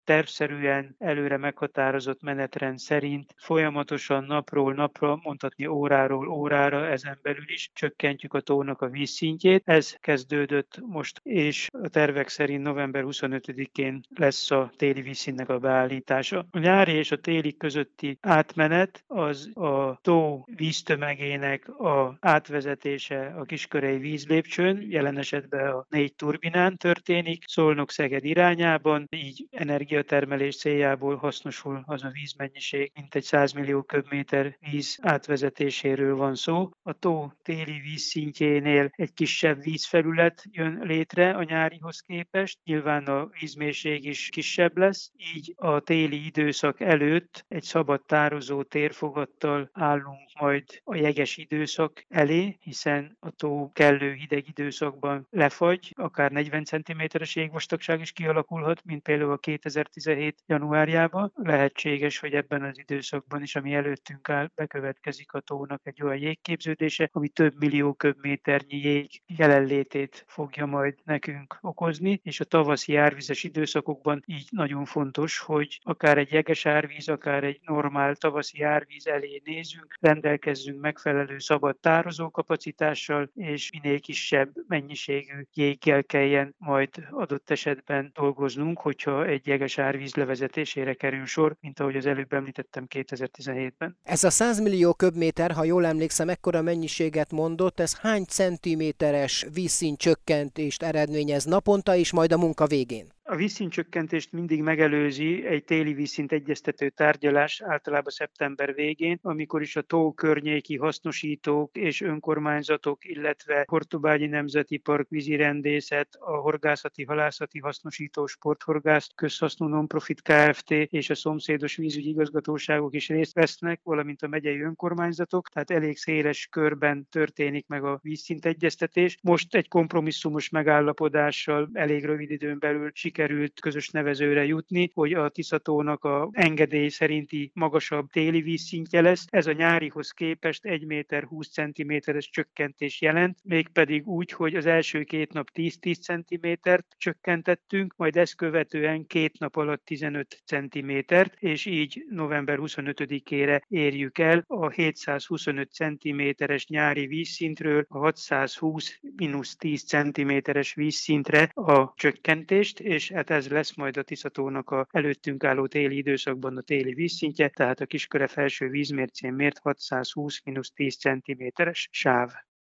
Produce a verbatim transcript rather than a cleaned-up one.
tervszerűen előre meghatározott menetrend szerint folyamatosan napról napra, mondhatni óráról órára ezen belül is csökkentjük a tónak a vízszintjét. Ez kezdődött most, és a tervek szerint november huszonötödikén lesz a téli vízszintnek a beállítása. A nyári és a téli közötti átmenet az a tó víztömegének a átvezetése a Kiskörei vízlépcsőn, jelen esetben a négy turbinán történik, Szolnok-Szeged irányában, így energiatermelés céljából hasznosul az a vízmennyiség, mintegy száz millió köbméter víz átvezetéséről van szó. A tó téli vízszintjénél egy kisebb vízfelület jön létre a nyárihoz képest, nyilván a vízmélység is kisebb lesz, így a téli időszak előtt egy szabad tározó térfogattal állunk majd a jeges időszak elé, hiszen a tó kellő hideg időszakban lefagy, akár negyven centiméteres jégvastagság is kialakulhat, mint például a kétezer-tizenhét januárjában. Lehetséges, hogy ebben az időszakban is, ami előttünk áll, bekövetkezik a tónak egy olyan jégképződése, ami több millió köbméternyi jég jelenlétét fogja majd nekünk okozni, és a tavaszi árvizes időszakokban így nagyon fontos, hogy akár egy jeges árvíz, akár egy normál tavaszi árvíz elé nézünk, rendelkezzünk megfelelő szabad tározókapacitással, és minél kisebb mennyiségű jéggel kelljen majd adott esetben dolgoznunk, hogyha egy jeges árvíz levezetésére kerül sor, mint ahogy az előbb említettem kétezer-tizenhétben. Ez a száz millió köbméter, ha jól emlékszem, ekkora mennyiséget mondott, ez hány centiméteres vízszint csökkentést eredményez naponta és majd a munka végén? A vízszintcsökkentést mindig megelőzi egy téli vízszint egyeztető tárgyalás, általában szeptember végén, amikor is a tó környéki hasznosítók és önkormányzatok, illetve Hortobágyi Nemzeti Park, vízirendészet, a Horgászati Halászati Hasznosító Sporthorgász Közhasznú Nonprofit Kft. És a szomszédos vízügyi igazgatóságok is részt vesznek, valamint a megyei önkormányzatok, tehát elég széles körben történik meg a vízszint egyeztetés. Most egy kompromisszumos megállapodással elég rövid időn belül sikerült került közös nevezőre jutni, hogy a Tiszatónak a engedély szerinti magasabb téli vízszintje lesz. Ez a nyárihoz képest egy méter húsz centiméteres csökkentés jelent, mégpedig úgy, hogy az első két nap tíz-tíz centimétert csökkentettünk, majd ezt követően két nap alatt tizenöt centimétert, és így november huszonötödikére érjük el a hétszázhuszonöt centiméteres nyári vízszintről a hatszázhúsz mínusz tíz centiméteres vízszintre a csökkentést, és hát ez lesz majd a Tiszatónak a előttünk álló téli időszakban a téli vízszintje, tehát a Kisköre felső vízmércén mért hatszázhúsz mínusz tíz centiméteres sáv.